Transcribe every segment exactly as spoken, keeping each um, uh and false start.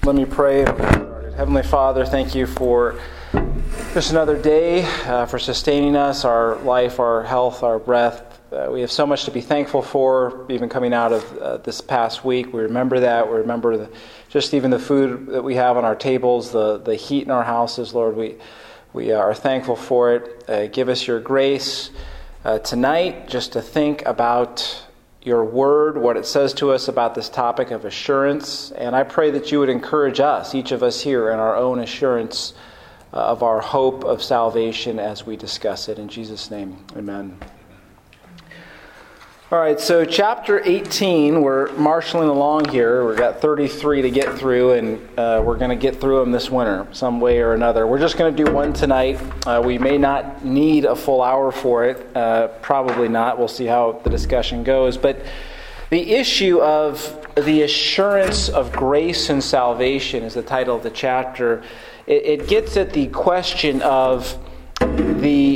Let me pray. Heavenly Father, thank you for just another day, uh, for sustaining us, our life, our health, our breath. Uh, we have so much to be thankful for, even coming out of uh, this past week. We remember that. We remember the, just even the food that we have on our tables, the, the heat in our houses, Lord. We, we are thankful for it. Uh, give us your grace uh, tonight just to think about your word, what it says to us about this topic of assurance. And I pray that you would encourage us, each of us here, in our own assurance uh, of our hope of salvation as we discuss it. In Jesus' name, amen. All right, so chapter eighteen, we're marshaling along here. We've got thirty-three to get through, and uh, we're going to get through them this winter, some way or another. We're just going to do one tonight. Uh, we may not need a full hour for it. Uh, probably not. We'll see how the discussion goes. But the issue of the assurance of grace and salvation is the title of the chapter. It, it gets at the question of the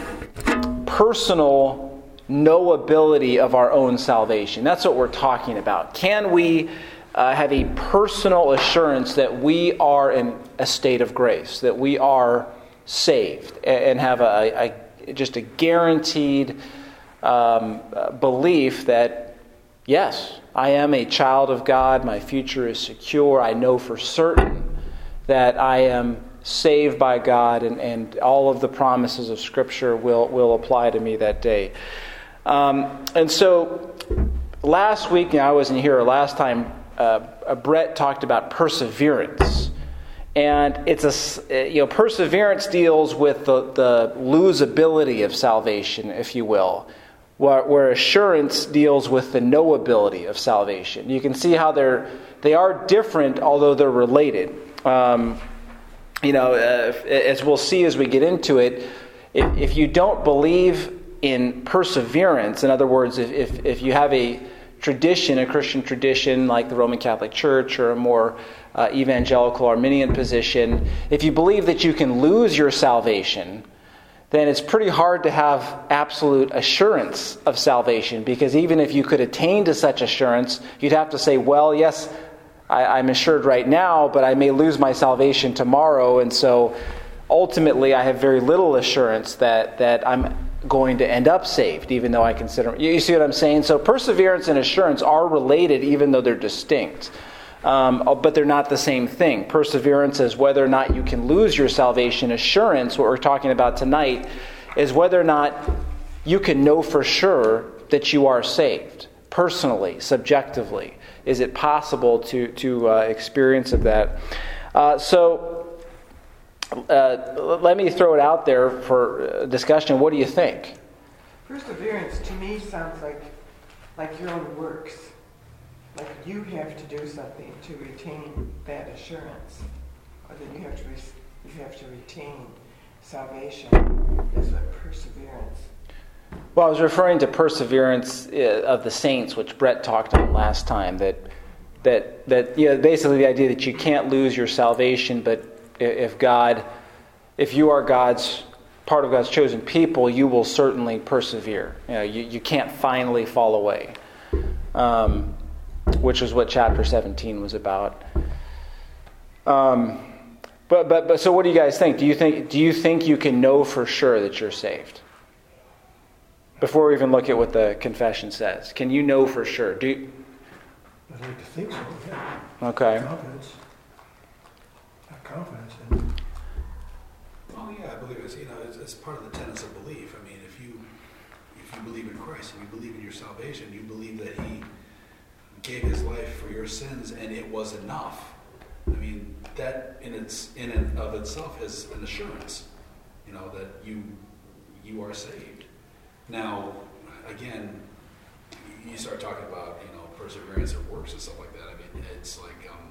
personal knowability of our own salvation. That's what we're talking about. Can we uh, have a personal assurance that we are in a state of grace, that we are saved, and have a, a just a guaranteed um, belief that, yes, I am a child of God, my future is secure, I know for certain that I am saved by God, and, and all of the promises of Scripture will, will apply to me that day. Um, and so last week, you know, I wasn't here, last time uh, Brett talked about perseverance. And it's a, you know, perseverance deals with the, the losability of salvation, if you will, where, where assurance deals with the knowability of salvation. You can see how they're, they are different, although they're related. Um, you know, uh, as we'll see as we get into it, if, if you don't believe in perseverance, in other words, if, if if you have a tradition, a Christian tradition like the Roman Catholic Church or a more uh, evangelical Arminian position, if you believe that you can lose your salvation, then it's pretty hard to have absolute assurance of salvation, because even if you could attain to such assurance, you'd have to say, well, yes, I, I'm assured right now, but I may lose my salvation tomorrow, and so ultimately I have very little assurance that, that I'm going to end up saved, even though I consider... You see what I'm saying? So perseverance and assurance are related, even though they're distinct. Um, but they're not the same thing. Perseverance is whether or not you can lose your salvation. Assurance, what we're talking about tonight, is whether or not you can know for sure that you are saved. Personally, subjectively. Is it possible to, to uh, experience of that? Uh, so... Uh, let me throw it out there for discussion. What do you think? Perseverance to me sounds like like your own works. Like you have to do something to retain that assurance, or that you have to re- you have to retain salvation. That's what perseverance. Well, I was referring to perseverance of the saints, which Brett talked about last time. That that that you know, basically the idea that you can't lose your salvation, but if God, if you are God's, part of God's chosen people, you will certainly persevere. You know, you, you can't finally fall away, um, which is what chapter seventeen was about. Um, but but but so, what do you guys think? Do you think do you think you can know for sure that you're saved? Before we even look at what the confession says, can you know for sure? Do you, I'd like to think so. Yeah. Okay. Confidence. Confidence in. Well, yeah, I believe it's you know it's, it's part of the tenets of belief. I mean, if you if you believe in Christ and you believe in your salvation, you believe that He gave His life for your sins and it was enough. I mean, that in its in and of itself is an assurance, you know, that you you are saved. Now, again, you start talking about you know perseverance or works and stuff like that. I mean, it's like. Um,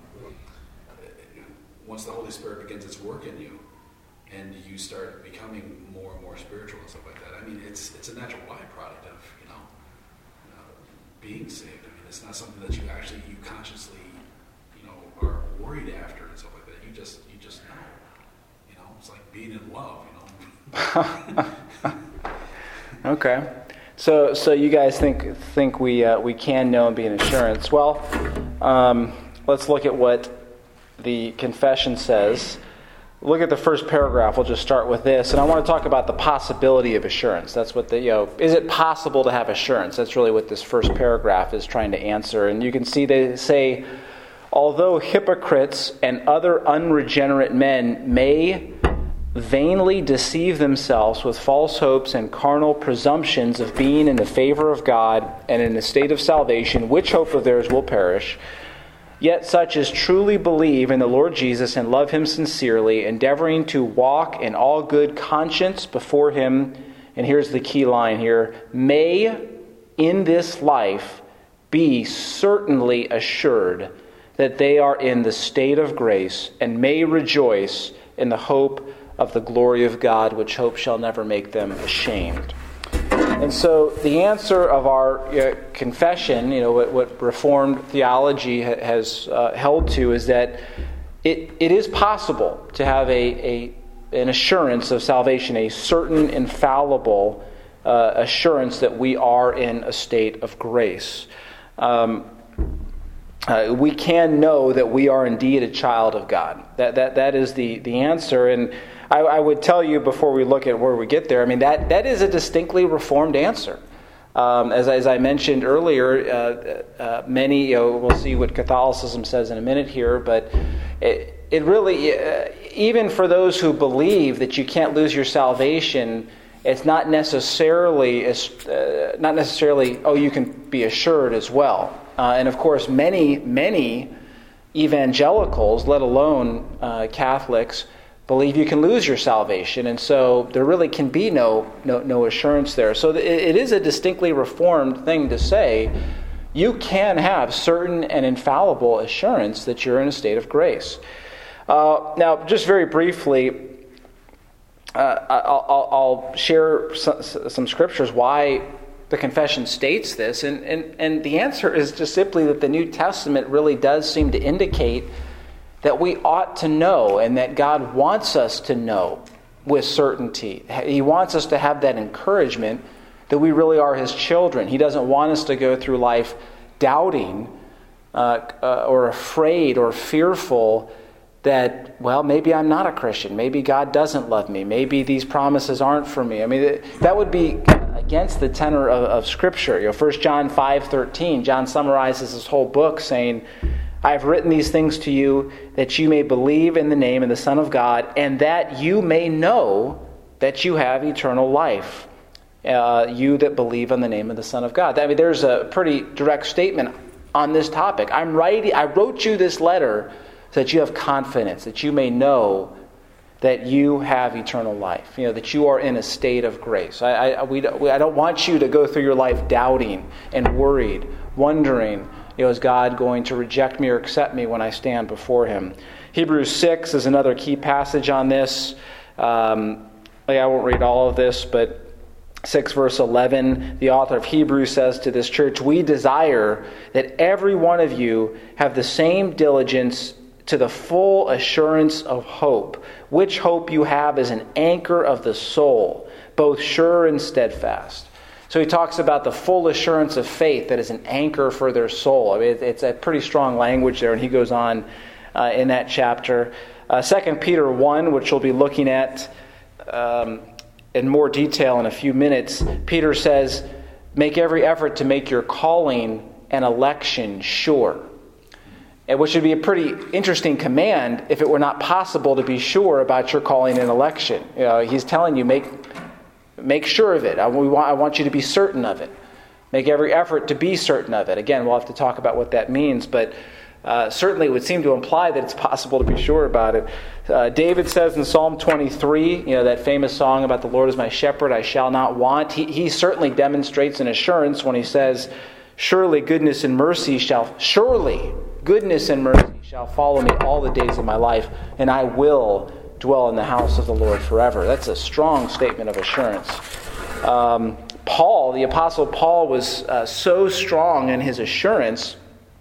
Once the Holy Spirit begins its work in you, and you start becoming more and more spiritual and stuff like that, I mean, it's it's a natural byproduct of you know uh, being saved. I mean, it's not something that you actually you consciously you know are worried after and stuff like that. You just you just know, you know, it's like being in love, you know. Okay, so so you guys think think we uh, we can know and be an assurance? Well, um, let's look at what the confession says, look at the first paragraph. We'll just start with this. And I want to talk about the possibility of assurance. That's what the, you know, is it possible to have assurance? That's really what this first paragraph is trying to answer. And you can see they say, although hypocrites and other unregenerate men may vainly deceive themselves with false hopes and carnal presumptions of being in the favor of God and in the state of salvation, which hope of theirs will perish, yet such as truly believe in the Lord Jesus and love him sincerely, endeavoring to walk in all good conscience before him, and here's the key line here, may in this life be certainly assured that they are in the state of grace and may rejoice in the hope of the glory of God, which hope shall never make them ashamed. And so the answer of our uh, confession, you know, what, what Reformed theology ha- has uh, held to is that it, it is possible to have a, a an assurance of salvation, a certain infallible uh, assurance that we are in a state of grace. Um, uh, we can know that we are indeed a child of God. That that that is the, the answer. And I, I would tell you before we look at where we get there, I mean, that, that is a distinctly Reformed answer. Um, as, as I mentioned earlier, uh, uh, many, you know, we'll see what Catholicism says in a minute here, but it, it really, uh, even for those who believe that you can't lose your salvation, it's not necessarily, uh, not necessarily, oh, you can be assured as well. Uh, and of course, many, many evangelicals, let alone uh, Catholics, believe you can lose your salvation, and so there really can be no no, no assurance there. So it, it is a distinctly Reformed thing to say you can have certain and infallible assurance that you're in a state of grace. Uh, now, just very briefly, uh, I'll, I'll, I'll share some, some scriptures why the confession states this, and, and, and the answer is just simply that the New Testament really does seem to indicate that we ought to know and that God wants us to know with certainty. He wants us to have that encouragement that we really are his children. He doesn't want us to go through life doubting uh, uh, or afraid or fearful that, well, maybe I'm not a Christian. Maybe God doesn't love me. Maybe these promises aren't for me. I mean, that would be against the tenor of, of Scripture. You know, First John five thirteen, John summarizes his whole book saying, I have written these things to you that you may believe in the name of the Son of God and that you may know that you have eternal life. Uh, you that believe on the name of the Son of God. I mean, there's a pretty direct statement on this topic. I'm writing, I wrote you this letter so that you have confidence, that you may know that you have eternal life. You know, that you are in a state of grace. I, I, we, I don't want you to go through your life doubting and worried, wondering, you know, is God going to reject me or accept me when I stand before him? Hebrews six is another key passage on this. Um, I won't read all of this, but six verse eleven, the author of Hebrews says to this church, we desire that every one of you have the same diligence to the full assurance of hope, which hope you have is an anchor of the soul, both sure and steadfast. So he talks about the full assurance of faith that is an anchor for their soul. I mean, it's a pretty strong language there, and he goes on uh, in that chapter. Uh, Second Peter one, which we'll be looking at um, in more detail in a few minutes, Peter says, make every effort to make your calling and election sure. And which would be a pretty interesting command if it were not possible to be sure about your calling and election. You know, he's telling you, make... Make sure of it. I want, I want you to be certain of it. Make every effort to be certain of it. Again, we'll have to talk about what that means, but uh, certainly it would seem to imply that it's possible to be sure about it. Uh, David says in Psalm twenty-three, you know, that famous song about the Lord is my shepherd, I shall not want. He, he certainly demonstrates an assurance when he says, surely goodness and mercy shall, surely goodness and mercy shall follow me all the days of my life, and I will dwell in the house of the Lord forever. That's a strong statement of assurance. Um, Paul, the Apostle Paul, was uh, so strong in his assurance,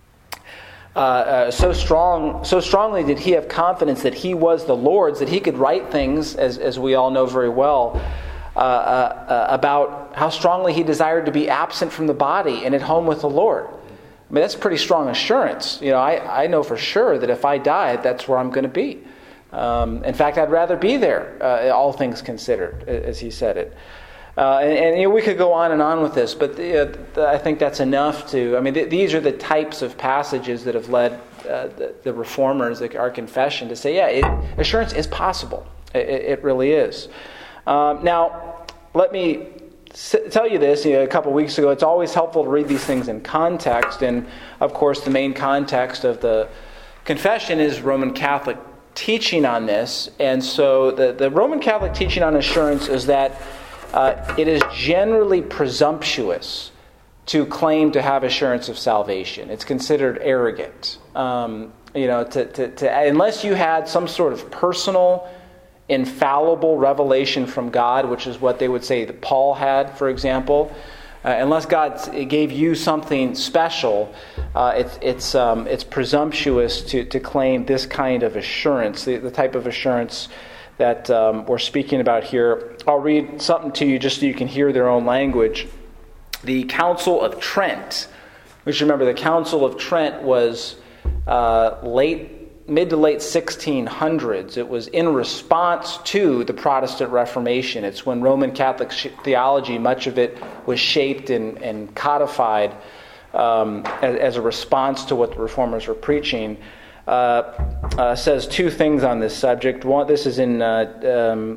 uh, uh, so strong, so strongly did he have confidence that he was the Lord's, that he could write things, as, as we all know very well, uh, uh, uh, about how strongly he desired to be absent from the body and at home with the Lord. I mean, that's pretty strong assurance. You know, I, I know for sure that if I die, that's where I'm going to be. Um, in fact, I'd rather be there, uh, all things considered, as he said it. Uh, and, and you know, we could go on and on with this, but the, uh, the, I think that's enough to, I mean, th- these are the types of passages that have led uh, the, the reformers, like our confession, to say, yeah, it, assurance is possible. It, it really is. Um, now, let me s- tell you this, you know, a couple weeks ago, it's always helpful to read these things in context, and of course, the main context of the confession is Roman Catholic teaching on this, and so the, the Roman Catholic teaching on assurance is that Uh, it is generally presumptuous to claim to have assurance of salvation. It's considered arrogant. Um, you know, to, to, to, unless you had some sort of personal, infallible revelation from God, which is what they would say that Paul had, for example. Uh, unless God gave you something special, uh, it's it's um, it's presumptuous to to claim this kind of assurance, the, the type of assurance that um, we're speaking about here. I'll read something to you just so you can hear their own language. The Council of Trent, which remember the Council of Trent was uh, late, mid to late sixteen hundreds. It was in response to the Protestant Reformation. It's when Roman Catholic theology, much of it was shaped and, and codified um, as, as a response to what the Reformers were preaching. Uh, uh, says two things on this subject. One, this is in uh, um,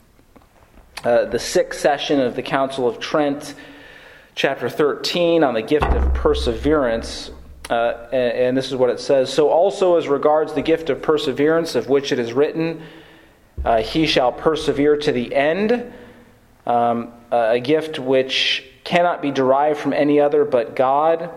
uh, the sixth session of the Council of Trent, chapter thirteen, on the gift of perseverance. Uh, and, and this is what it says. So also as regards the gift of perseverance, of which it is written, uh, he shall persevere to the end, um, uh, a gift which cannot be derived from any other but God.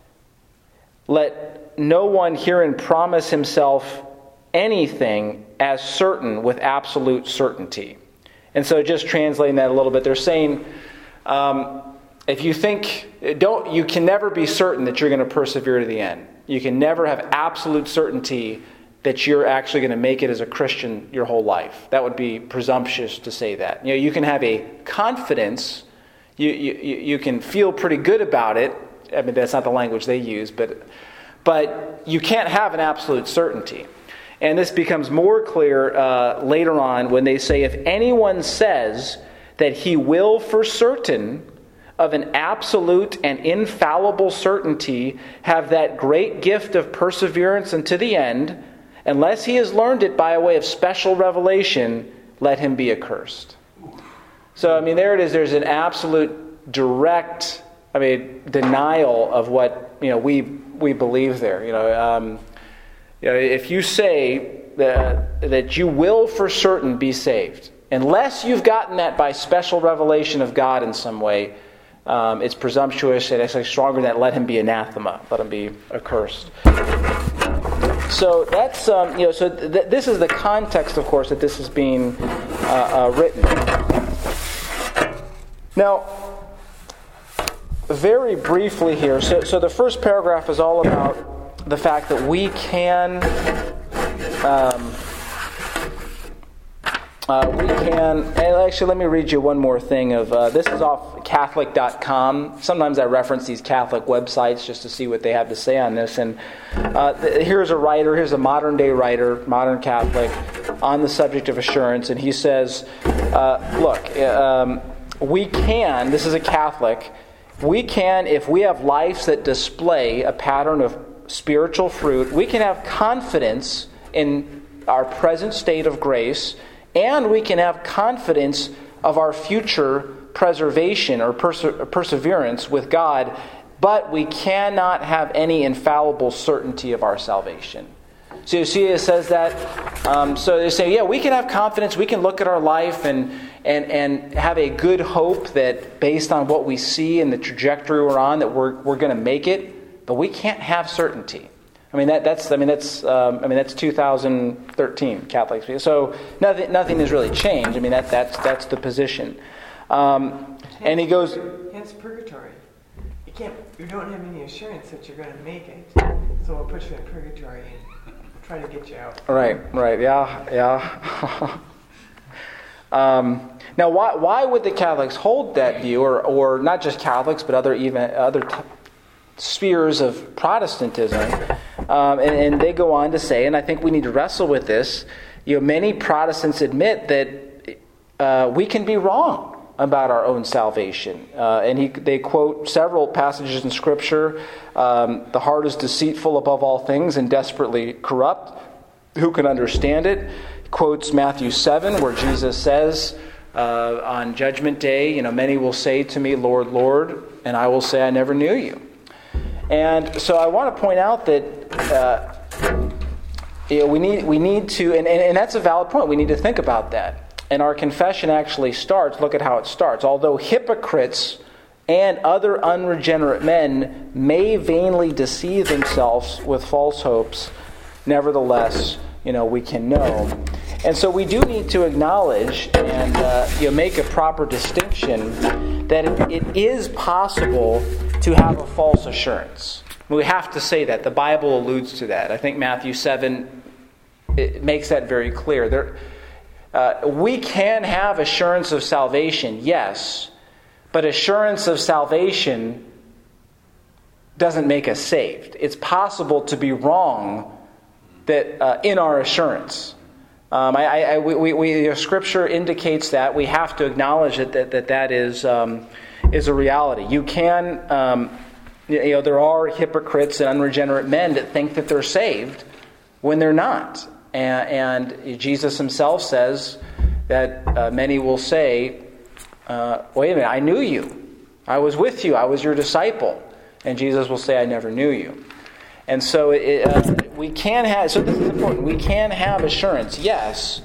Let no one herein promise himself anything as certain with absolute certainty. And so just translating that a little bit, they're saying, um, if you think, don't, you can never be certain that you're going to persevere to the end. You can never have absolute certainty that you're actually going to make it as a Christian your whole life. That would be presumptuous to say that. You know, you can have a confidence, you, you, you can feel pretty good about it. I mean, that's not the language they use, but But you can't have an absolute certainty. And this becomes more clear uh, later on when they say, if anyone says that he will for certain of an absolute and infallible certainty have that great gift of perseverance unto the end, unless he has learned it by a way of special revelation, let him be accursed. So, I mean, there it is. There's an absolute direct, I mean, denial of what, you know, we we believe there. You know, um, you know, if you say that, that you will for certain be saved, unless you've gotten that by special revelation of God in some way, um, it's presumptuous, and it's like stronger than that. Let him be anathema. Let him be accursed. So that's um, you know. So th- this is the context, of course, that this is being uh, uh, written. Now, very briefly here, so, so the first paragraph is all about the fact that we can, um, uh, we can, and actually let me read you one more thing of, uh, this is off Catholic dot com. Sometimes I reference these Catholic websites just to see what they have to say on this, and uh, th- here's a writer, here's a modern day writer, modern Catholic, on the subject of assurance, and he says, uh, look, um, we can, this is a Catholic, we can, if we have lives that display a pattern of spiritual fruit, we can have confidence in our present state of grace, and we can have confidence of our future preservation or perse- perseverance with God, but we cannot have any infallible certainty of our salvation. So you see, it says that. Um, so they say, yeah, we can have confidence. We can look at our life and and and have a good hope that based on what we see and the trajectory we're on, that we're we're going to make it. But we can't have certainty. I mean that that's I mean that's um, I mean that's two thousand thirteen Catholics. So nothing nothing has really changed. I mean that that's that's the position. Um, and he goes. Hence purgatory. You can't. You don't have any assurance that you're going to make it. So we'll put you in purgatory and try to get you out. Right. Right. Yeah. Yeah. um, now, why why would the Catholics hold that view, or or not just Catholics, but other even other t- spheres of Protestantism, um, and, and they go on to say, and I think we need to wrestle with this, you know, many Protestants admit that uh, we can be wrong about our own salvation. Uh, and he, they quote several passages in Scripture. Um, the heart is deceitful above all things and desperately corrupt. Who can understand it? He quotes Matthew seven, where Jesus says, uh, on Judgment Day, you know, many will say to me, Lord, Lord, and I will say, I never knew you. And so I want to point out that uh, you know, we need we need to, and, and, and that's a valid point. We need to think about that. And our confession actually starts, look at how it starts. Although hypocrites and other unregenerate men may vainly deceive themselves with false hopes, nevertheless, you know, we can know. And so we do need to acknowledge and uh, you know, make a proper distinction that it, it is possible to have a false assurance. We have to say that. The Bible alludes to that. I think Matthew seven it makes that very clear. There. Uh, we can have assurance of salvation, yes, but assurance of salvation doesn't make us saved. It's possible to be wrong that uh, in our assurance. Um, I, I, we, we, the Scripture indicates that. We have to acknowledge that that that, that is um, is a reality. You can, um, you know, there are hypocrites and unregenerate men that think that they're saved when they're not. And, and Jesus himself says that uh, many will say, uh, wait a minute, I knew you. I was with you. I was your disciple. And Jesus will say, I never knew you. And so it, uh, we can have, so this is important, we can have assurance, yes,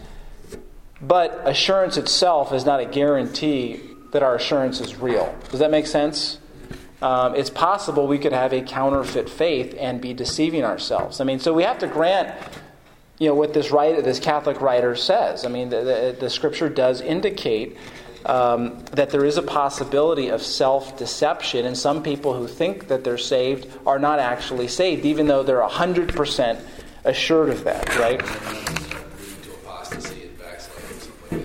but assurance itself is not a guarantee that our assurance is real. Does that make sense? Um, it's possible we could have a counterfeit faith and be deceiving ourselves. I mean, so we have to grant, you know, what this writer, this Catholic writer says. I mean, the, the, the Scripture does indicate um, that there is a possibility of self-deception, and some people who think that they're saved are not actually saved, even though they're one hundred percent assured of that, right? Into apostasy and backsliding,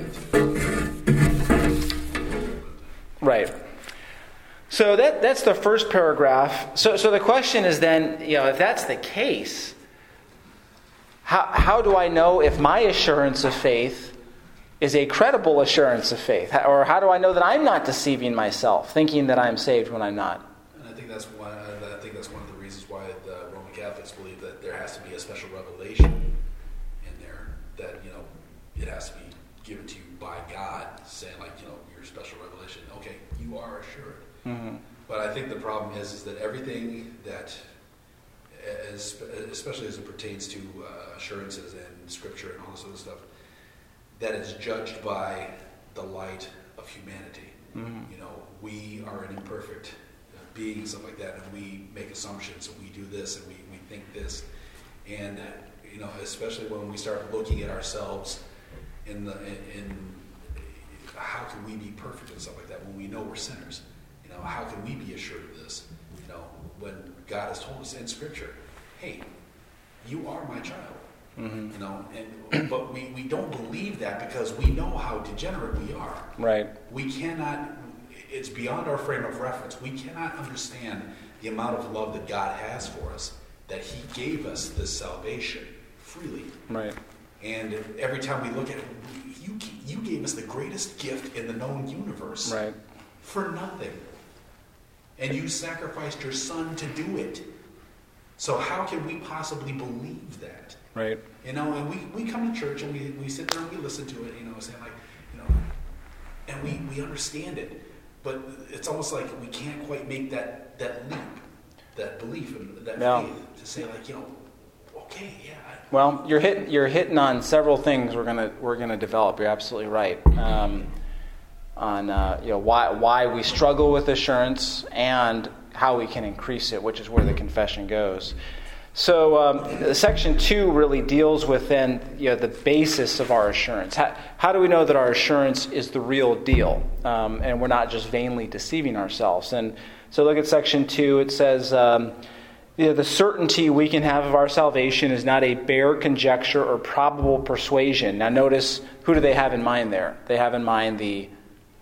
something like that too. Right. So that that's the first paragraph. So so the question is then, you know, if that's the case, How, how do I know if my assurance of faith is a credible assurance of faith? Or how do I know that I'm not deceiving myself, thinking that I'm saved when I'm not? And I think that's one. I think that's one of the reasons why the Roman Catholics believe that there has to be a special revelation in there. That, you know, it has to be given to you by God, saying like, you know, your special revelation. Okay, you are assured. Mm-hmm. But I think the problem is, is that everything that, as, especially as it pertains to uh, assurances and Scripture and all this other stuff, that is judged by the light of humanity. Mm-hmm. You know, we are an imperfect being, stuff like that, and we make assumptions, and we do this, and we, we think this. And, you know, especially when we start looking at ourselves in the in, in how can we be perfect and stuff like that when we know we're sinners? You know, how can we be assured of this? You know, when God has told us in Scripture, hey, you are my child. Mm-hmm. You know, and but we, we don't believe that because we know how degenerate we are. Right. We cannot, it's beyond our frame of reference. We cannot understand the amount of love that God has for us, that He gave us this salvation freely. Right. And every time we look at it, you you gave us the greatest gift in the known universe. Right. For nothing. And you sacrificed your Son to do it. So how can we possibly believe that? Right. You know, and we, we come to church and we, we sit there and we listen to it, you know, saying like, you know, and we, we understand it. But it's almost like we can't quite make that, that leap, that belief and that yeah. faith to say like, you know, okay, yeah. I, well, you're hitting you're hitting on several things we're gonna we're gonna develop. You're absolutely right. Um, on uh, you know why why we struggle with assurance and how we can increase it, which is where the confession goes. So um, section two really deals with then you know the basis of our assurance. How, how do we know that our assurance is the real deal, um, and we're not just vainly deceiving ourselves? And so look at section two. It says um, you know, the certainty we can have of our salvation is not a bare conjecture or probable persuasion. Now notice, who do they have in mind there? They have in mind the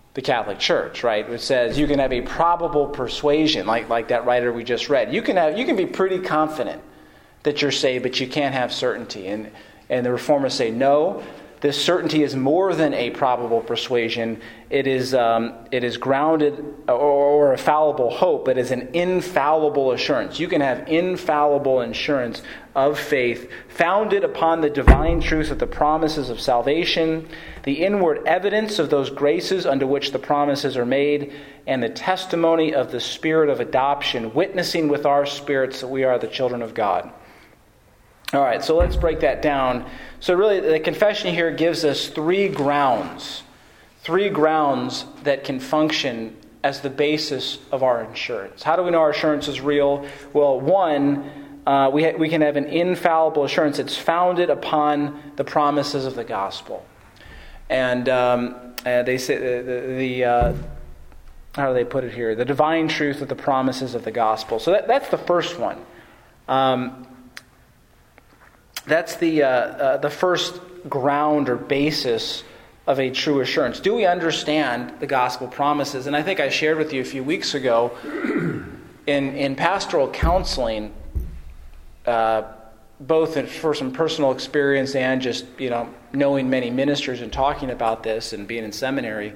the Catholic Church, right? It says you can have a probable persuasion, like, like that writer we just read. You can have you can be pretty confident that you're saved, but you can't have certainty. And and the Reformers say, no, this certainty is more than a probable persuasion. It is um, it is grounded or, or a fallible hope. It is an infallible assurance. You can have infallible assurance of faith, founded upon the divine truth of the promises of salvation, the inward evidence of those graces under which the promises are made, and the testimony of the Spirit of adoption, witnessing with our spirits that we are the children of God. All right, so let's break that down. So really, the confession here gives us three grounds, three grounds that can function as the basis of our assurance. How do we know our assurance is real? Well, one, uh, we ha- we can have an infallible assurance. It's founded upon the promises of the gospel, and um, uh, they say the, the, the uh, how do they put it here? The divine truth of the promises of the gospel. So that, that's the first one. Um, That's the uh, uh, the first ground or basis of a true assurance. Do we understand the gospel promises? And I think I shared with you a few weeks ago in in pastoral counseling, uh, both in, for some personal experience and just you know knowing many ministers and talking about this and being in seminary.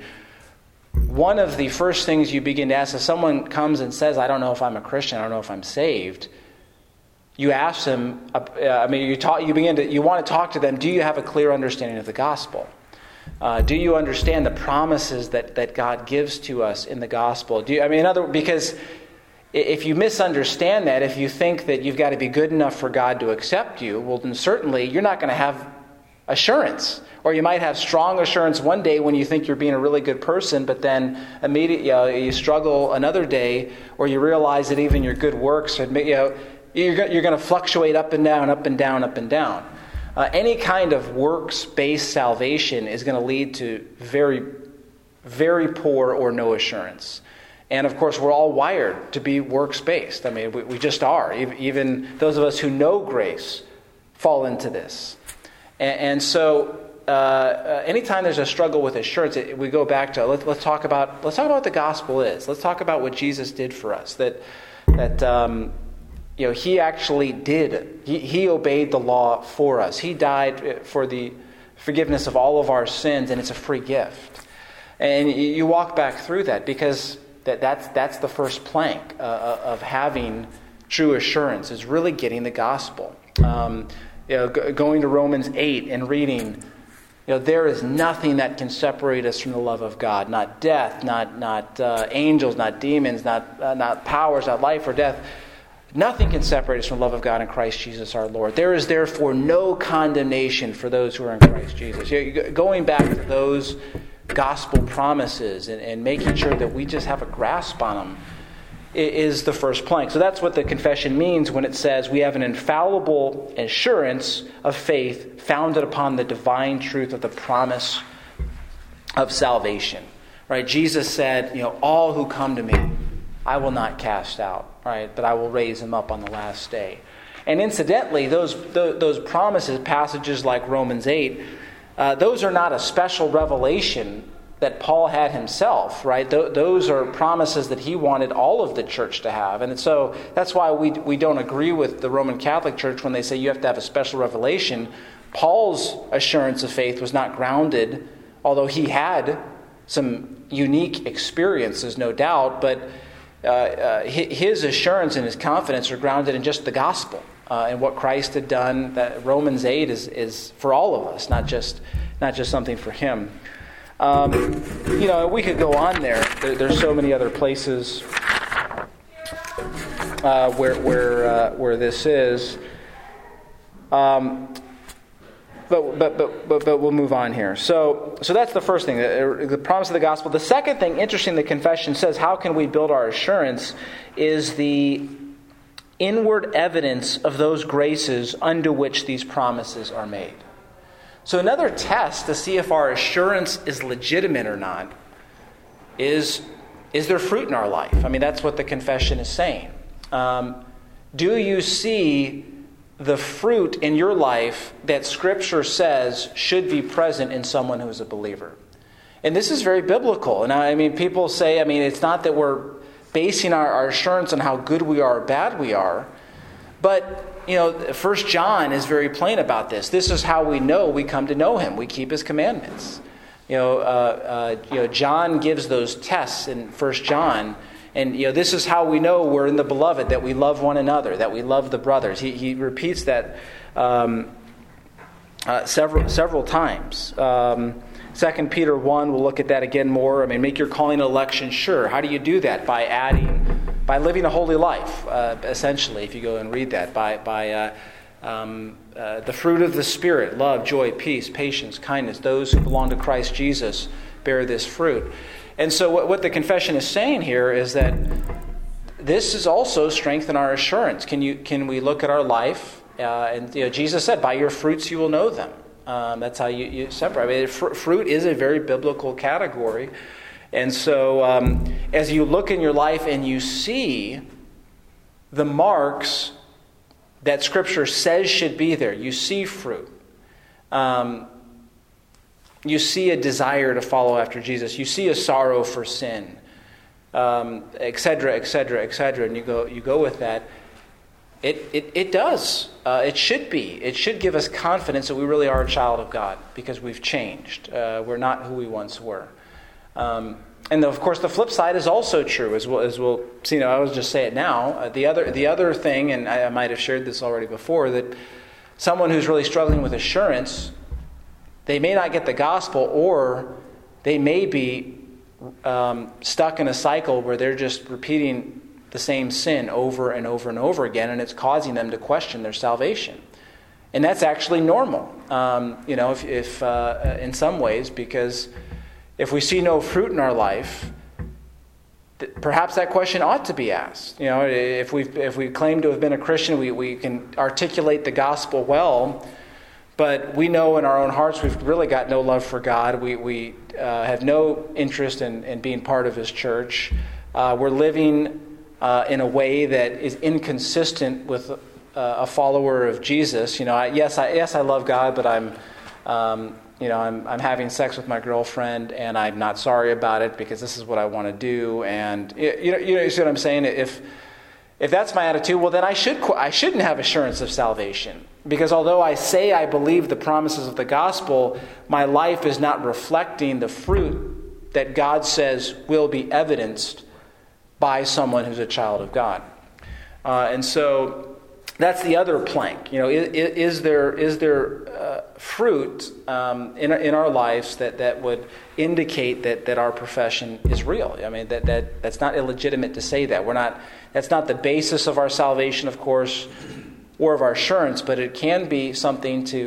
One of the first things you begin to ask, if someone comes and says, "I don't know if I'm a Christian. I don't know if I'm saved," you ask them, uh, I mean, you talk, you begin to, you want to talk to them, do you have a clear understanding of the gospel? Uh, do you understand the promises that, that God gives to us in the gospel? Do you, I mean, in other because if you misunderstand that, if you think that you've got to be good enough for God to accept you, well, then certainly you're not going to have assurance. Or you might have strong assurance one day when you think you're being a really good person, but then immediately you, know, you struggle another day, or you realize that even your good works, you know, You're, you're going to fluctuate up and down, up and down, up and down. Uh, any kind of works-based salvation is going to lead to very, very poor or no assurance. And of course, we're all wired to be works-based. I mean, we, we just are. Even those of us who know grace fall into this. And, and so, uh, uh, anytime there's a struggle with assurance, it, we go back to let, let's talk about let's talk about what the gospel is. Let's talk about what Jesus did for us. That that. Um, You know, he actually did. He, he obeyed the law for us. He died for the forgiveness of all of our sins, and it's a free gift. And you walk back through that because that, that's that's the first plank uh, of having true assurance, is really getting the gospel. Um, you know, g- going to Romans eight and reading, you know, there is nothing that can separate us from the love of God. Not death, not not uh, angels, not demons, not uh, not powers, not life or death. Nothing can separate us from the love of God in Christ Jesus our Lord. There is therefore no condemnation for those who are in Christ Jesus. Going back to those gospel promises and, and making sure that we just have a grasp on them is the first plank. So that's what the confession means when it says we have an infallible assurance of faith founded upon the divine truth of the promise of salvation. Right? Jesus said, you know, all who come to me, I will not cast out. Right, but I will raise him up on the last day. And incidentally, those those, those promises, passages like Romans eight, uh, those are not a special revelation that Paul had himself. Right, Th- those are promises that he wanted all of the church to have, and so that's why we we don't agree with the Roman Catholic Church when they say you have to have a special revelation. Paul's assurance of faith was not grounded, although he had some unique experiences, no doubt, but. Uh, uh, his assurance and his confidence are grounded in just the gospel uh, and what Christ had done. That Romans eight is, is for all of us, not just not just something for him. Um, you know, we could go on there. there there's so many other places uh, where where uh, where this is. Um, But, but but but but we'll move on here. So so that's the first thing, the, the promise of the gospel. The second thing, interesting, the confession says, how can we build our assurance, is the inward evidence of those graces unto which these promises are made. So another test to see if our assurance is legitimate or not is, is there fruit in our life? I mean, that's what the confession is saying. Um, do you see the fruit in your life that Scripture says should be present in someone who is a believer? And this is very biblical. And I mean, people say, I mean, it's not that we're basing our, our assurance on how good we are or bad we are. But, you know, First John is very plain about this. This is how we know we come to know him. We keep his commandments. You know, uh, uh, you know, John gives those tests in First John. And, you know, this is how we know we're in the beloved, that we love one another, that we love the brothers. He, he repeats that um, uh, several several times. Um, Second Peter one, we'll look at that again more. I mean, make your calling and election sure. How do you do that? By adding, by living a holy life, uh, essentially, if you go and read that. By, by uh, um, uh, the fruit of the Spirit, love, joy, peace, patience, kindness. Those who belong to Christ Jesus bear this fruit. And so what, what the confession is saying here is that this is also strengthen our assurance. Can you can we look at our life? Uh, and you know, Jesus said, by your fruits you will know them. Um, that's how you, you separate. I mean, fr- fruit is a very biblical category. And so um, as you look in your life and you see the marks that Scripture says should be there, you see fruit. Um, you see a desire to follow after Jesus. You see a sorrow for sin, um, et cetera, et cetera, et cetera. And you go, you go with that. It it, it does. Uh, it should be. It should give us confidence that we really are a child of God because we've changed. Uh, we're not who we once were. Um, and of course, the flip side is also true, as we'll, as we'll see. You know, I will just say it now. Uh, the other the other thing, and I, I might have shared this already before, that someone who's really struggling with assurance, they may not get the gospel, or they may be um, stuck in a cycle where they're just repeating the same sin over and over and over again, and it's causing them to question their salvation. And that's actually normal, um, you know, if, if uh, in some ways, because if we see no fruit in our life, th- perhaps that question ought to be asked. You know, if we if we claim to have been a Christian, we, we can articulate the gospel well, but we know in our own hearts we've really got no love for God. We we uh, have no interest in, in being part of His church. Uh, we're living uh, in a way that is inconsistent with uh, a follower of Jesus. You know, I, yes, I yes I love God, but I'm um, you know I'm I'm having sex with my girlfriend, and I'm not sorry about it because this is what I want to do. And you know you know you see what I'm saying? If if that's my attitude, well then I should I shouldn't have assurance of salvation. Because although I say I believe the promises of the gospel, my life is not reflecting the fruit that God says will be evidenced by someone who's a child of God. Uh, and so that's the other plank. You know, is, is there is there uh, fruit um, in in our lives that, that would indicate that, that our profession is real? I mean, that, that that's not illegitimate to say that. We're not. That's not the basis of our salvation, of course, or of our assurance, but it can be something to,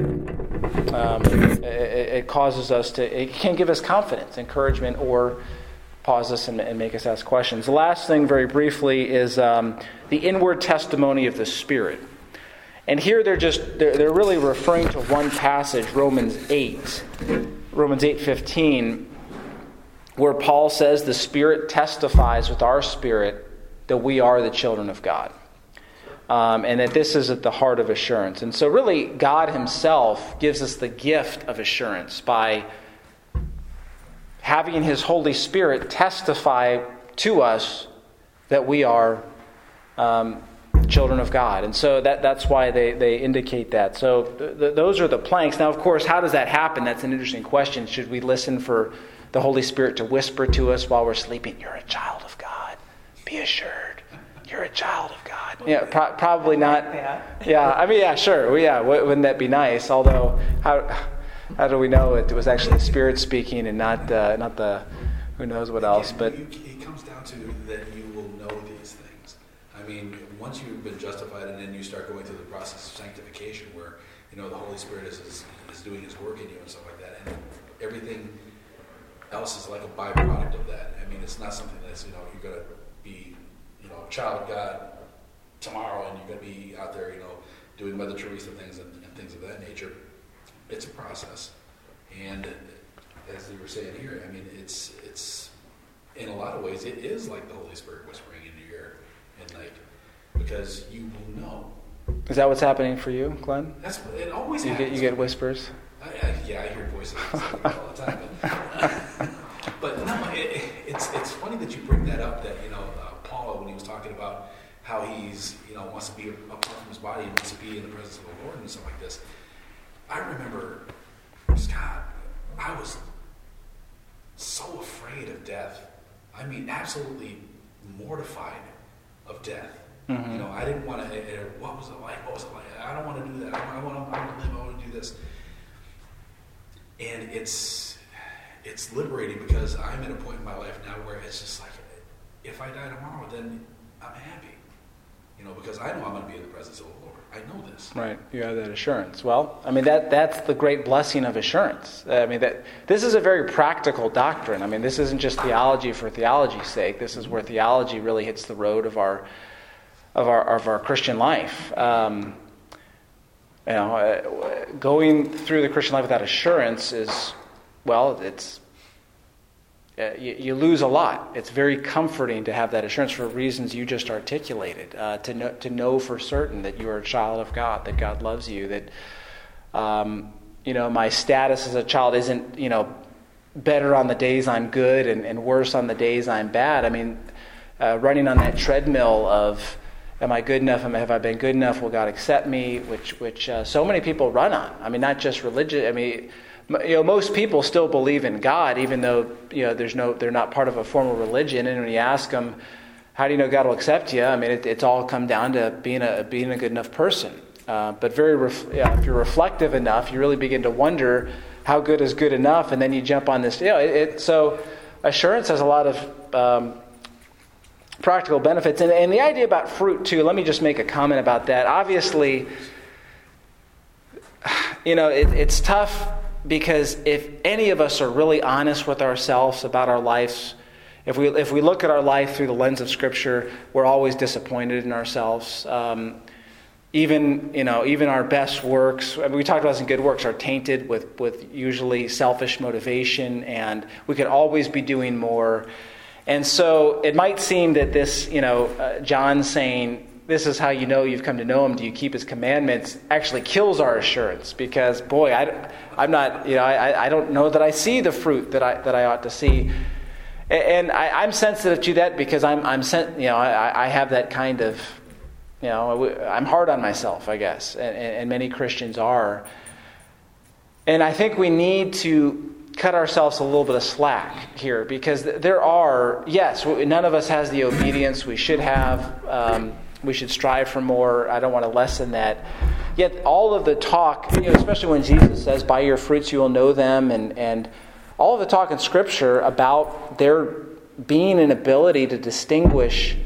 um, it, it causes us to, it can give us confidence, encouragement, or pause us and, and make us ask questions. The last thing, very briefly, is um, the inward testimony of the Spirit. And here they're just, they're, they're really referring to one passage, Romans eight, Romans eight fifteen, where Paul says the Spirit testifies with our spirit that we are the children of God. Um, and that this is at the heart of assurance. And so really, God Himself gives us the gift of assurance by having His Holy Spirit testify to us that we are um, children of God. And so that that's why they, they indicate that. So th- th- those are the planks. Now, of course, how does that happen? That's an interesting question. Should we listen for the Holy Spirit to whisper to us while we're sleeping, "You're a child of God. Be assured. You're a child of God"? Yeah, pro- probably not. Yeah, I mean, yeah, sure. Well, yeah, w- wouldn't that be nice? Although, how how do we know it was actually the Spirit speaking and not uh, not the who knows what else? Again, But you, it comes down to that you will know these things. I mean, once you've been justified, and then you start going through the process of sanctification, where you know the Holy Spirit is is, is doing His work in you and stuff like that, and everything else is like a byproduct of that. I mean, it's not something that's you know you're gonna be you know, a child of God tomorrow, and you're going to be out there, you know, doing Mother Teresa things and, and things of that nature. It's a process, and as you were saying here, I mean, it's it's in a lot of ways it is like the Holy Spirit whispering in your ear at night, because you will know. is that what's happening for you, Glenn? That's it. Always You happens. get you get whispers. I, I, yeah, I hear voices all the time. But funny that you bring that up, that, you know, uh, Paul, when he was talking about how he's, you know, wants to be apart from his body and wants to be in the presence of the Lord and stuff like this. I remember, Scott, I was so afraid of death. I mean, absolutely mortified of death. Mm-hmm. You know, I didn't want to, what was it like? What was it like? I don't want to do that. I want, I want, to, I want to live. I want to do this. And it's, it's liberating because I'm at a point in my life now where it's just like, if I die tomorrow, then I'm happy. You know, because I know I'm going to be in the presence of the Lord. I know this. Right. You have that assurance. Well, I mean, that that's the great blessing of assurance. I mean, that this is a very practical doctrine. I mean, this isn't just theology for theology's sake. This is where theology really hits the road of our of our of our Christian life. Um, you know, uh, going through the Christian life without assurance is, well, it's Uh, you, you lose a lot. It's very comforting to have that assurance for reasons you just articulated. Uh, to know, to know for certain that you are a child of God, that God loves you, that um, you know my status as a child isn't you know better on the days I'm good and, and worse on the days I'm bad. I mean, uh, running on that treadmill of am I good enough? Have I been good enough? Will God accept me? Which which uh, so many people run on. I mean, not just religion. I mean. You know, most people still believe in God, even though you know there's no, they're not part of a formal religion. And when you ask them, "How do you know God will accept you?" I mean, it, it's all come down to being a being a good enough person. Uh, but very, ref, yeah, if you're reflective enough, you really begin to wonder how good is good enough, and then you jump on this. You know, it, it, so assurance has a lot of um, practical benefits, and, and the idea about fruit too. Let me just make a comment about that. Obviously, you know, it, it's tough. Because if any of us are really honest with ourselves about our lives, if we if we look at our life through the lens of Scripture, we're always disappointed in ourselves. Um, even you know, even our best works, I mean, we talked about some good works, are tainted with with usually selfish motivation, and we could always be doing more. And so it might seem that this, you know, uh, John saying, this is how you know you've come to know him. Do you keep his commandments? Actually kills our assurance because, boy, I, I'm not, you know, I, I don't know that I see the fruit that I that I ought to see, and I, I'm sensitive to that because I'm I'm sen- you know I, I have that kind of, you know, I'm hard on myself, I guess, and, and many Christians are, and I think we need to cut ourselves a little bit of slack here because there are, yes, none of us has the obedience we should have. Um, We should strive for more. I don't want to lessen that. Yet all of the talk, you know, especially when Jesus says, by your fruits you will know them, and, and all of the talk in Scripture about there being an ability to distinguish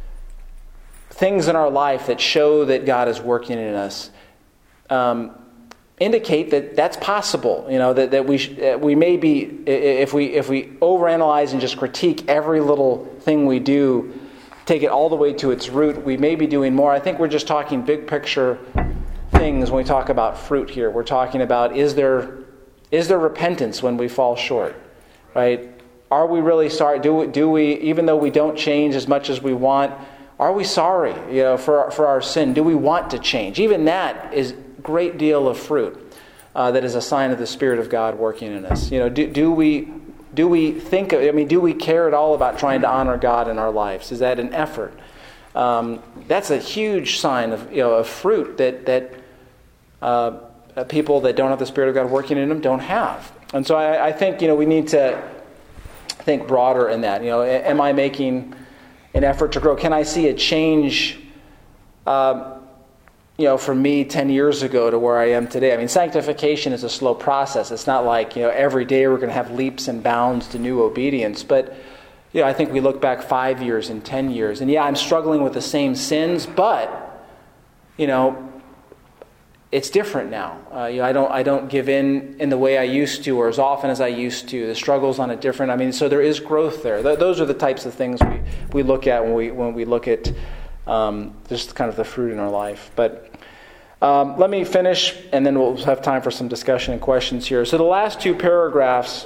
things in our life that show that God is working in us, um, indicate that that's possible. You know, that, that we sh- we may be, if we if we overanalyze and just critique every little thing we do, take it all the way to its root, we may be doing more. I think we're just talking big picture things when we talk about fruit here. We're talking about, is there is there repentance when we fall short, right? Are we really sorry? Do we, do we, even though we don't change as much as we want, are we sorry, you know, for for our sin? Do we want to change? Even that is a great deal of fruit uh, that is a sign of the Spirit of God working in us. You know, do do we Do we think, I mean, do we care at all about trying to honor God in our lives? Is that an effort? Um, that's a huge sign of, you know, of fruit that that uh, people that don't have the Spirit of God working in them don't have. And so I, I think, you know, we need to think broader in that. You know, am I making an effort to grow? Can I see a change, uh, you know, from me ten years ago to where I am today? I mean, sanctification is a slow process. It's not like, you know, every day we're going to have leaps and bounds to new obedience. But, you know, I think we look back five years and ten years. And yeah, I'm struggling with the same sins, but, you know, it's different now. Uh, you know, I don't I don't give in in the way I used to or as often as I used to. The struggle's on a different, I mean, so there is growth there. Th- those are the types of things we, we look at when we when we look at um, just kind of the fruit in our life. But Um, let me finish, and then we'll have time for some discussion and questions here. So the last two paragraphs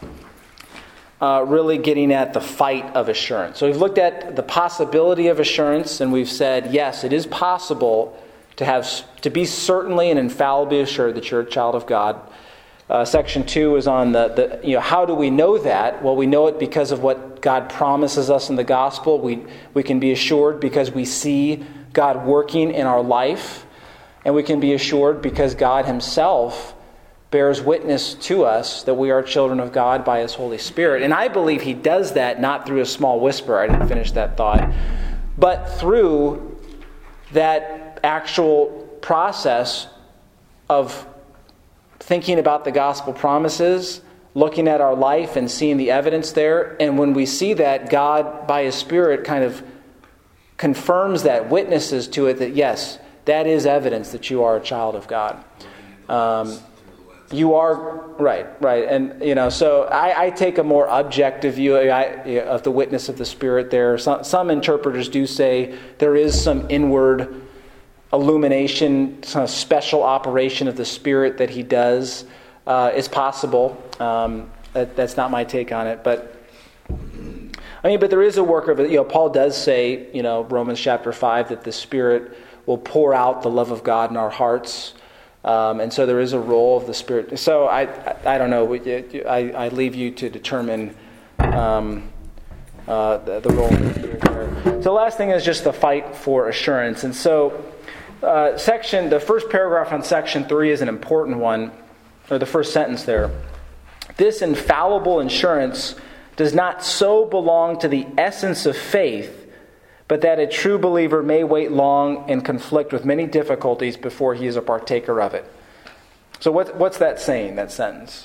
uh, really getting at the fight of assurance. So we've looked at the possibility of assurance, and we've said, yes, it is possible to have to be certainly and infallibly assured that you're a child of God. Uh, section two is on the, the, you know, how do we know that? Well, we know it because of what God promises us in the gospel. We, we can be assured because we see God working in our life. And we can be assured because God himself bears witness to us that we are children of God by his Holy Spirit. And I believe he does that not through a small whisper. I didn't finish that thought. But through that actual process of thinking about the gospel promises, looking at our life and seeing the evidence there. And when we see that, God, by his Spirit, kind of confirms that, witnesses to it, that yes, that is evidence that you are a child of God. Um, you are, right, right. And, you know, so I, I take a more objective view of the witness of the Spirit there. Some, some interpreters do say there is some inward illumination, some special operation of the Spirit that he does. Uh, it's possible. Um, that, that's not my take on it, but I mean, but there is a work of it. You know, Paul does say, you know, Romans chapter five, that the Spirit will pour out the love of God in our hearts, um, and so there is a role of the Spirit. So I, I, I don't know. I, I leave you to determine um, uh, the, the role of the Spirit there. So the last thing is just the fight for assurance, and so. Uh, section, the first paragraph on section three is an important one, or the first sentence there. This infallible assurance does not so belong to the essence of faith, but that a true believer may wait long and conflict with many difficulties before he is a partaker of it. So what, what's that saying, that sentence?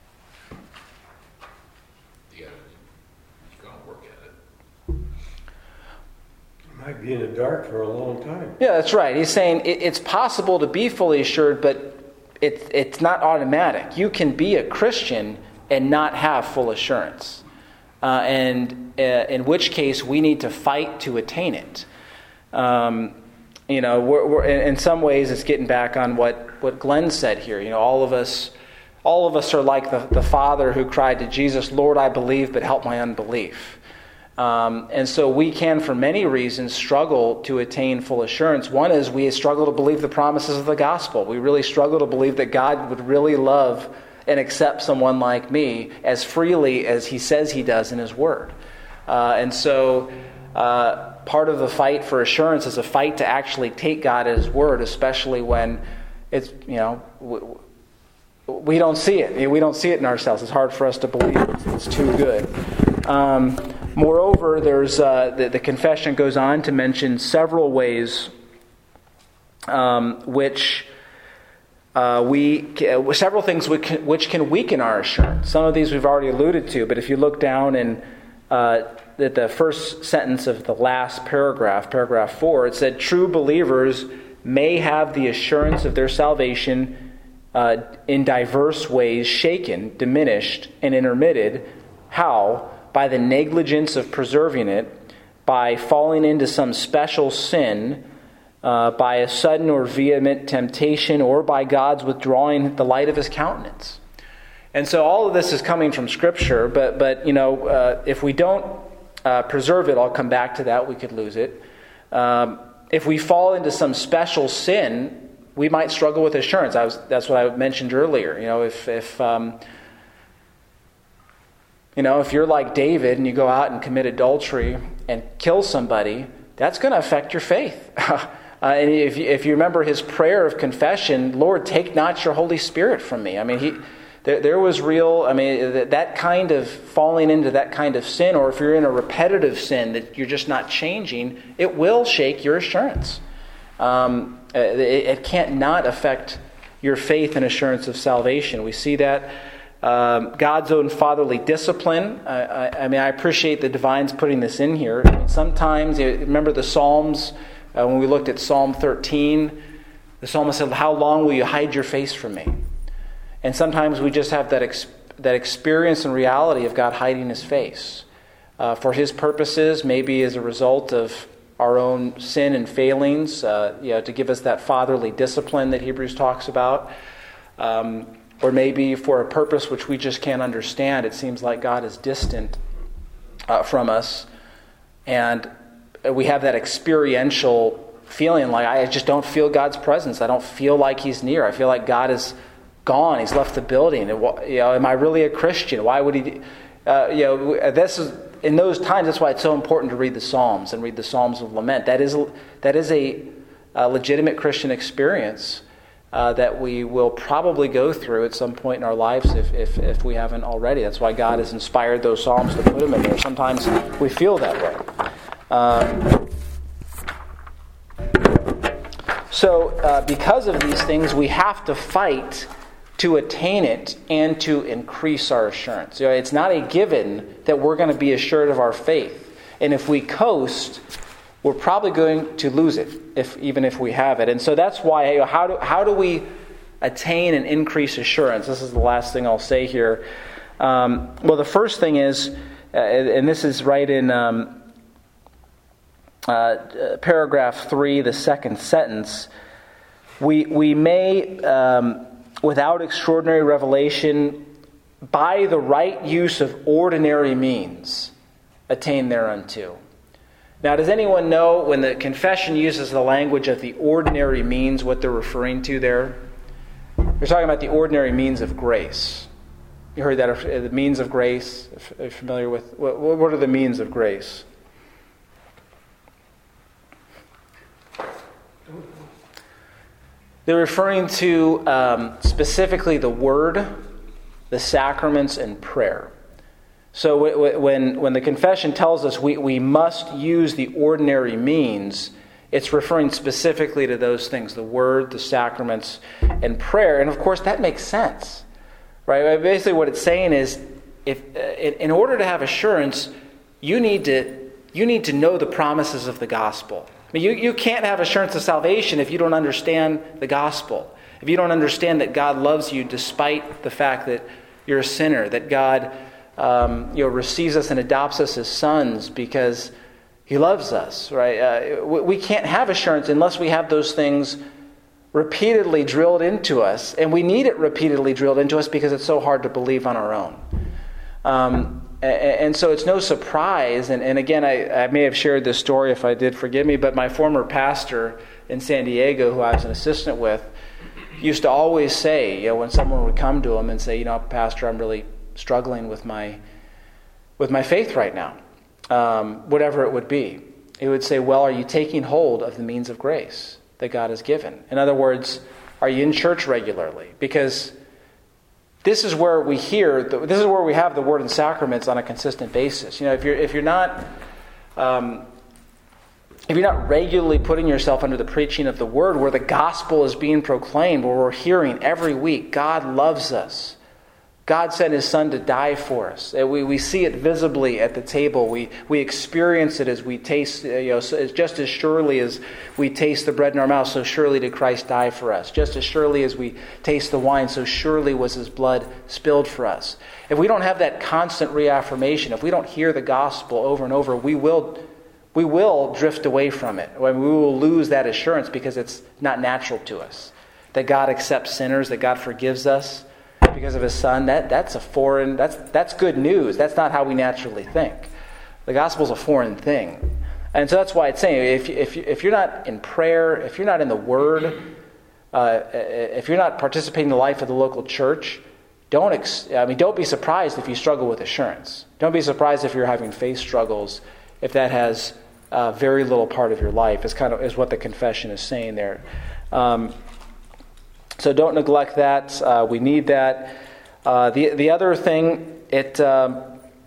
You gotta, you gotta work at it. Might be in the dark for a long time. Yeah, that's right. He's saying it, it's possible to be fully assured, but it, it's not automatic. You can be a Christian and not have full assurance. Uh, and uh, in which case, we need to fight to attain it. Um, you know, we're, we're, in some ways, it's getting back on what, what Glenn said here. You know, all of us, all of us are like the, the father who cried to Jesus, "Lord, I believe, but help my unbelief." Um, and so we can, for many reasons, struggle to attain full assurance. One is we struggle to believe the promises of the gospel. We really struggle to believe that God would really love and accept someone like me as freely as he says he does in his word. Uh, and so uh, part of the fight for assurance is a fight to actually take God at his word, especially when it's, you know, w- we don't see it. We don't see it in ourselves. It's hard for us to believe it's, it's too good. Um, moreover, there's uh, the, the confession goes on to mention several ways um, which uh, we uh, several things which can, which can weaken our assurance. Some of these we've already alluded to, but if you look down in uh, at the first sentence of the last paragraph, paragraph four, it said, "True believers may have the assurance of their salvation uh, in diverse ways shaken, diminished, and intermitted." How? By the negligence of preserving it, by falling into some special sin, uh, by a sudden or vehement temptation, or by God's withdrawing the light of his countenance. And so all of this is coming from Scripture, but, but you know, uh, if we don't uh, preserve it, I'll come back to that, we could lose it. Um, if we fall into some special sin, we might struggle with assurance. I was, that's what I mentioned earlier. You know, if... if um, You know, if you're like David and you go out and commit adultery and kill somebody, that's going to affect your faith. uh, and if you, if you remember his prayer of confession, "Lord, take not your Holy Spirit from me." I mean, he there, there was real, I mean, that kind of falling into that kind of sin, or if you're in a repetitive sin that you're just not changing, it will shake your assurance. Um, it, it can't not affect your faith and assurance of salvation. We see that. Um, God's own fatherly discipline. I, I, I mean, I appreciate the divines putting this in here. I mean, sometimes, you remember the Psalms, uh, when we looked at Psalm thirteen, the psalmist said, "How long will you hide your face from me?" And sometimes we just have that ex- that experience and reality of God hiding his face uh, for his purposes, maybe as a result of our own sin and failings, uh, you know, to give us that fatherly discipline that Hebrews talks about. Um, Or maybe for a purpose which we just can't understand. It seems like God is distant uh, from us. And we have that experiential feeling like, I just don't feel God's presence. I don't feel like he's near. I feel like God is gone. He's left the building. And, you know, am I really a Christian? Why would he? Uh, you know, this is in those times. That's why it's so important to read the Psalms and read the Psalms of Lament. That is that is a, a legitimate Christian experience uh, that we will probably go through at some point in our lives if, if if we haven't already. That's why God has inspired those Psalms to put them in there. Sometimes we feel that way. Um, so, uh, because of these things, we have to fight to attain it and to increase our assurance. You know, it's not a given that we're going to be assured of our faith. And if we coast, we're probably going to lose it, if even if we have it. And so that's why, how do how do we attain and increase assurance? This is the last thing I'll say here. Um, well, the first thing is, uh, and this is right in um, uh, paragraph three, the second sentence, we, we may... Um, without extraordinary revelation, by the right use of ordinary means, attain thereunto. Now, does anyone know when the confession uses the language of the ordinary means, what they're referring to there? They're talking about the ordinary means of grace. You heard that, the means of grace? Are you familiar with, what, what are the means of grace? They're referring to um, specifically the Word, the sacraments, and prayer. So w- w- when when the confession tells us we, we must use the ordinary means, it's referring specifically to those things, the Word, the sacraments, and prayer. And of course, that makes sense, right? Basically what it's saying is, if uh, in, in order to have assurance, you need to you need to know the promises of the gospel. I mean, you, you can't have assurance of salvation if you don't understand the gospel. If you don't understand that God loves you despite the fact that you're a sinner, that God um, you know, receives us and adopts us as sons because He loves us, right? Uh, we, we can't have assurance unless we have those things repeatedly drilled into us. And we need it repeatedly drilled into us because it's so hard to believe on our own. Um And so it's no surprise, and, and again, I, I may have shared this story. If I did, forgive me, but my former pastor in San Diego, who I was an assistant with, used to always say, you know, when someone would come to him and say, you know, Pastor, I'm really struggling with my with my faith right now, um, whatever it would be, he would say, well, are you taking hold of the means of grace that God has given? In other words, are you in church regularly? Because this is where we hear, the, this is where we have the Word and Sacraments on a consistent basis. You know, if you're if you're not, um, if you're not regularly putting yourself under the preaching of the Word, where the gospel is being proclaimed, where we're hearing every week, God loves us. God sent His Son to die for us. We we see it visibly at the table. We we experience it as we taste. You know, so just as surely as we taste the bread in our mouth, so surely did Christ die for us. Just as surely as we taste the wine, so surely was His blood spilled for us. If we don't have that constant reaffirmation, if we don't hear the gospel over and over, we will we will drift away from it. We will lose that assurance because it's not natural to us. That God accepts sinners, that God forgives us because of His Son, that that's a foreign, that's that's good news. That's not how we naturally think. The gospel is a foreign thing. And so that's why it's saying, if, if, if you're not in prayer, if you're not in the Word, uh, if you're not participating in the life of the local church, don't ex- I mean, don't be surprised if you struggle with assurance. Don't be surprised if you're having faith struggles, if that has uh, very little part of your life, is kind of is what the confession is saying there. Um, So don't neglect that. Uh, we need that. Uh, the the other thing it um,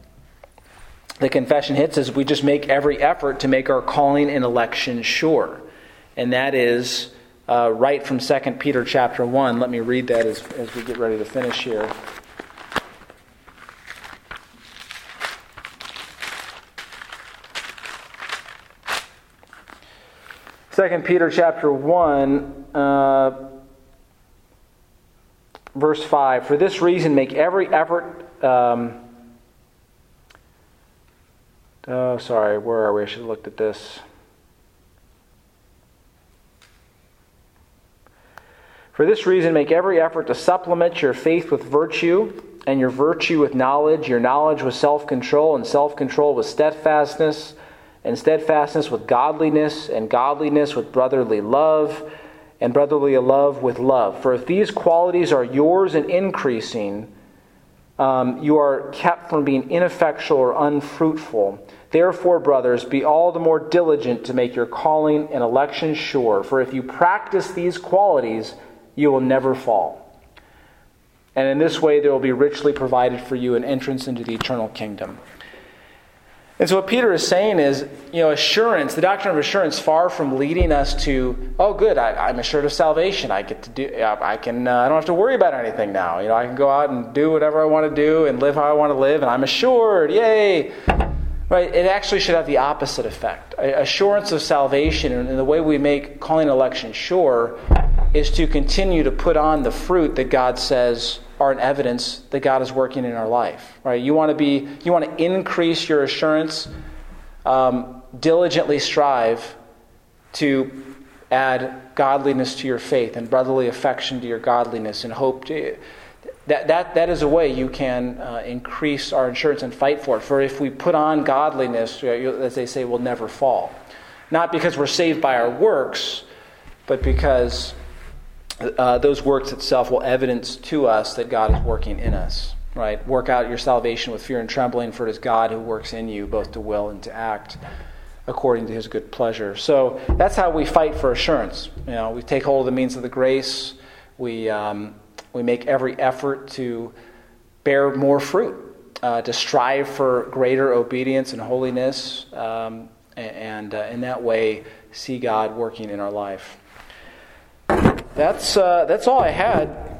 the confession hits is we just make every effort to make our calling and election sure, and that is uh, right from Second Peter chapter one. Let me read that as as we get ready to finish here. Second Peter chapter one. Uh, Verse five, for this reason make every effort... Um, oh, sorry, where are we? I should have looked at this. For this reason make every effort to supplement your faith with virtue, and your virtue with knowledge, your knowledge with self-control, and self-control with steadfastness, and steadfastness with godliness, and godliness with brotherly love, and brotherly love with love. For if these qualities are yours and increasing, um, you are kept from being ineffectual or unfruitful. Therefore, brothers, be all the more diligent to make your calling and election sure. For if you practice these qualities, you will never fall. And in this way, there will be richly provided for you an entrance into the eternal kingdom. And so what Peter is saying is, you know, assurance, the doctrine of assurance, far from leading us to, oh, good, I, I'm assured of salvation. I get to do, I can, uh, I don't have to worry about anything now. You know, I can go out and do whatever I want to do and live how I want to live, and I'm assured, yay. Right? It actually should have the opposite effect. Assurance of salvation, and the way we make calling election sure, is to continue to put on the fruit that God says are an evidence that God is working in our life. Right? You want to be, you want to increase your assurance. Um, diligently strive to add godliness to your faith and brotherly affection to your godliness, and hope to. That that that is a way you can uh, increase our assurance and fight for it. For if we put on godliness, as they say, we'll never fall. Not because we're saved by our works, but because uh, those works itself will evidence to us that God is working in us. Right? Work out your salvation with fear and trembling, for it is God who works in you both to will and to act according to His good pleasure. So that's how we fight for assurance. You know, we take hold of the means of the grace. We um, We make every effort to bear more fruit, uh, to strive for greater obedience and holiness, um, and uh, in that way see God working in our life. That's uh, that's all I had.